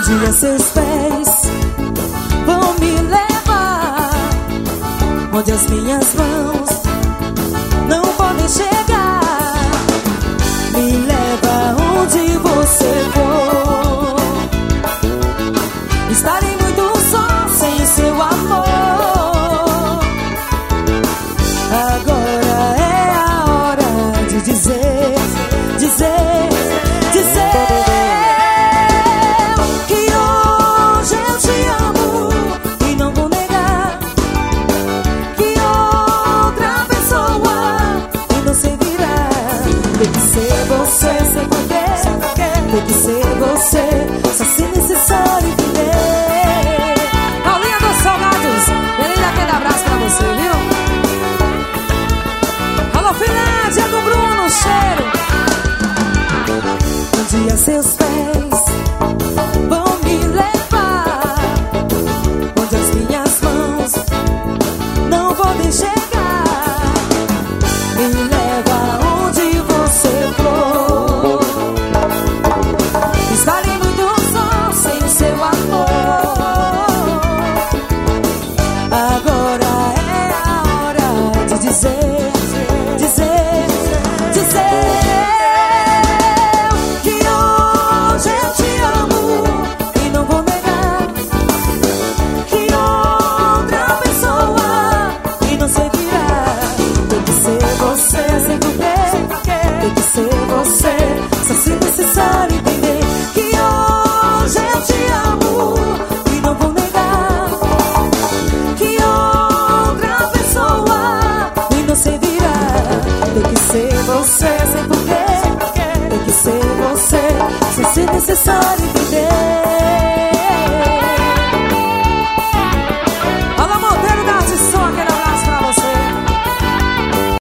dia seus pés vão me levar onde as minhas mãos não podem chegar. Me leva onde você for. Estarei muito só sem seu amor. Agora é a hora de dizer, dizer, dizer que hoje eu te amo e não vou negar que outra pessoa e não servirá. Tem que ser você, sem porquê. Tem que ser você, só se necessário entender. Paulinha dos Salgados, ele ainda quer dar abraço pra você, viu? Alô, Finlândia do Bruno, cheiro. Um dia seus pés vão me levar onde as minhas mãos não podem chegar. Me leva onde você for. Estarei muito só sem o seu amor. Agora é a hora de dizer, dizer, dizer que hoje eu te amo e não vou negar que outra pessoa e não servirá. Tem que ser você, sem porquê. Tem que ser você, só se necessário entender que hoje eu te amo e não vou negar que outra pessoa e não servirá. Tem que ser você, sem porquê. Tem que ser você, só se necessário entender.